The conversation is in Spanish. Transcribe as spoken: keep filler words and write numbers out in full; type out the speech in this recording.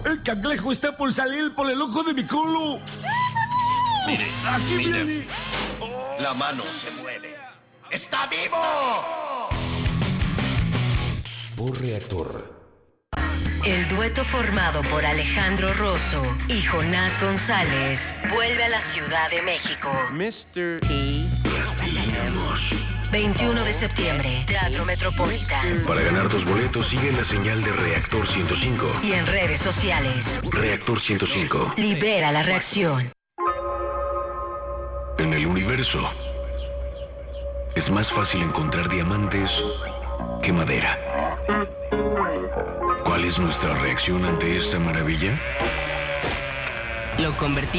El cangrejo está por salir por el ojo de mi culo. Mire, Aquí mire. viene. La mano se mueve. ¡Está vivo! Voz Reactor. El dueto formado por Alejandro Rosso y Jonás González vuelve a la Ciudad de México. mister T. veintiuno de septiembre, Teatro Metropolitan. Para ganar tus boletos, sigue la señal de Reactor ciento cinco. Y en redes sociales. Reactor ciento cinco. Libera la reacción. En el universo, es más fácil encontrar diamantes que madera. ¿Cuál es nuestra reacción ante esta maravilla? Lo convertimos